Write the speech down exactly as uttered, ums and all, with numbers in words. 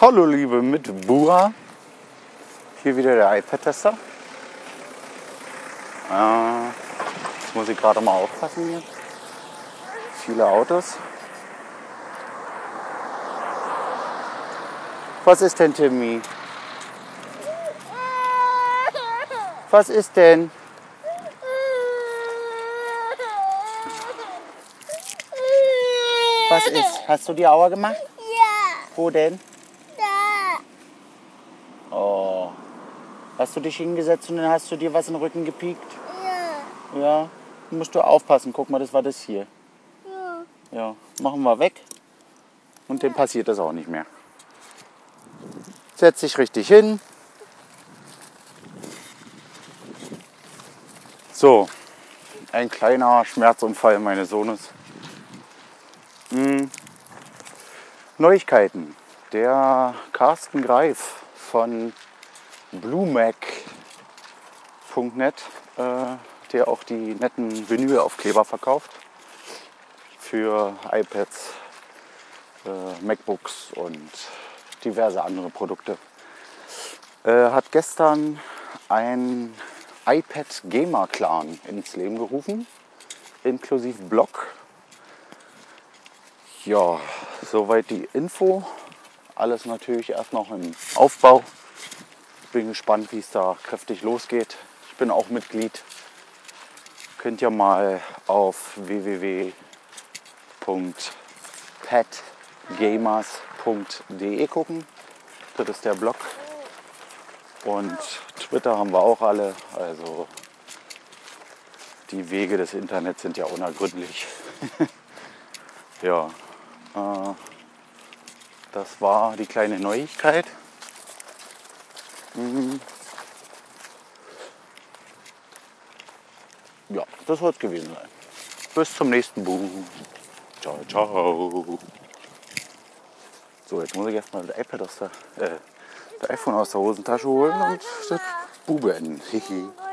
Hallo liebe Mitbürger, hier wieder der iPad-Tester. Äh, jetzt muss ich gerade mal aufpassen hier. Viele Autos. Was ist denn, Timmy? Was ist denn? Was ist? Hast du die Aua gemacht? Ja. Wo denn? Da. Oh. Hast du dich hingesetzt und dann hast du dir was in den Rücken gepiekt? Ja. Ja. Dann musst du aufpassen. Guck mal, das war das hier. Ja. Ja. Machen wir weg. Und dem passiert das auch nicht mehr. Setz dich richtig hin. So. Ein kleiner Schmerzunfall meines Sohnes. Hm. Neuigkeiten. Der Carsten Greif von bluemac punkt net, äh, der auch die netten Vinylaufkleber verkauft für iPads, äh, MacBooks und diverse andere Produkte, äh, hat gestern ein iPad Gamer Clan ins Leben gerufen, inklusive Blog. Ja, soweit die Info. Alles natürlich erst noch im Aufbau. Bin gespannt, wie es da kräftig losgeht. Ich bin auch Mitglied. Könnt ihr mal auf w w w punkt padgamers punkt de gucken. Das ist der Blog. Und Twitter haben wir auch alle. Also die Wege des Internets sind ja unergründlich. Ja, äh, das war die kleine Neuigkeit. Mhm. Ja, das soll es gewesen sein. Bis zum nächsten Buch. Ciao, ciao. So, jetzt muss ich erstmal das iPad aus der, äh, das iPhone aus der Hosentasche holen und das Buch beenden.